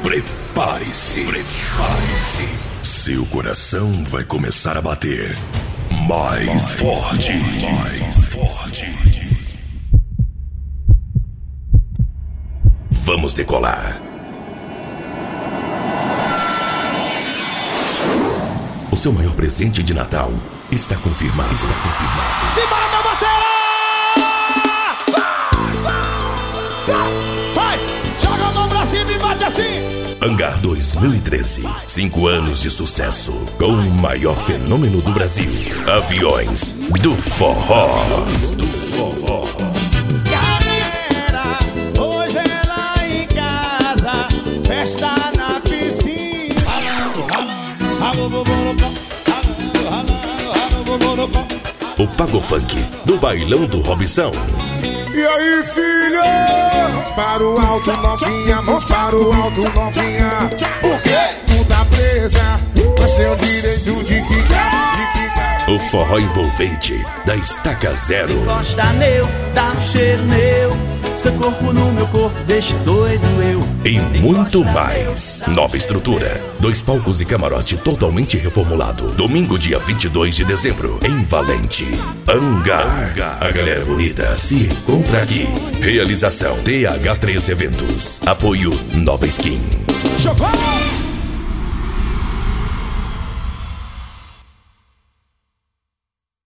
Prepare-se. Prepare-se. Seu coração vai começar a bater mais forte. Mais forte. Vamos decolar. O seu maior presente de Natal está confirmado. Está confirmado. Simbora, meu batera! Vai! Joga a mão pra cima e bate assim! Hangar 2013. 5 anos de sucesso. Com o maior fenômeno do Brasil. Aviões do Forró. Do Forró. Galera, hoje é lá em casa. Festa na piscina. O Pago Funk do Bailão do Robson. E aí, filha? Mãos para o alto, novinha. Mãos para o alto, novinha. Por quê? Tu tá presa, mas tem o direito de quicar. O forró envolvente da Estaca Zero. Gosta meu, dá um cheiro meu. Seu corpo no meu corpo, deixa doido eu. E muito mais. Nova estrutura. 2 palcos e camarote totalmente reformulado. Domingo, dia 22 de dezembro, em Valente. Hangar. A galera bonita se encontra aqui. Realização TH3 Eventos. Apoio Nova Skin. Jogou!